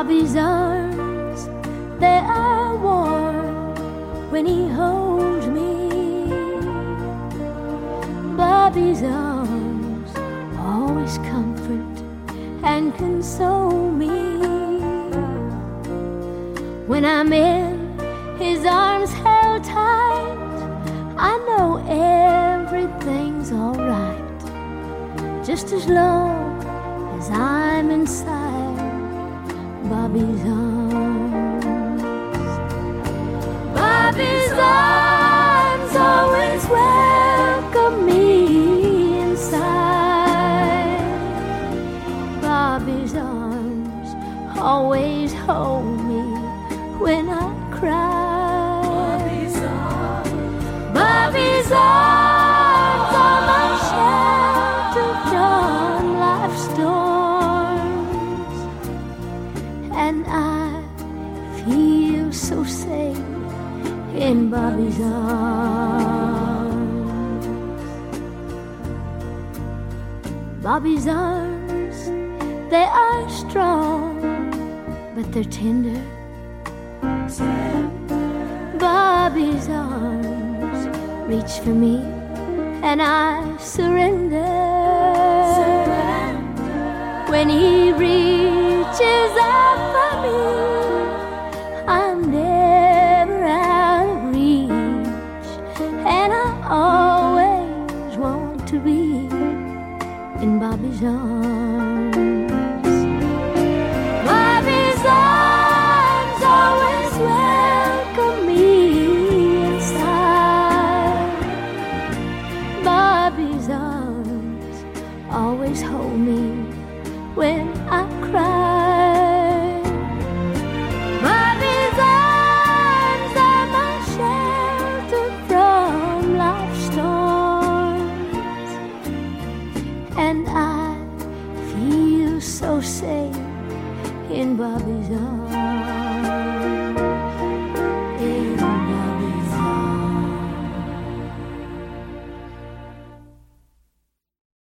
Bobby's arms, they are warm when he holds me. Bobby's arms always comfort and console me. When I'm in his arms held tight, I know everything's alright, just as long as I'm inside Bobby's arms. Bobby's arms always welcome me inside. Bobby's arms always hold me when I cry. Bobby's arms are my shelter from life's storms, and I feel so safe in Bobby's arms. Bobby's arms, they are strong, but they're tender. Bobby's arms reach for me, and I surrender. When he reaches out for me, I'm never out of reach, and I always want to be in Bobby's arms. Bobby's arms always welcome me inside. Bobby's arms always hold me when I cry. Bobby's arms are my shelter from life's storms, and I feel so safe in Bobby's arms.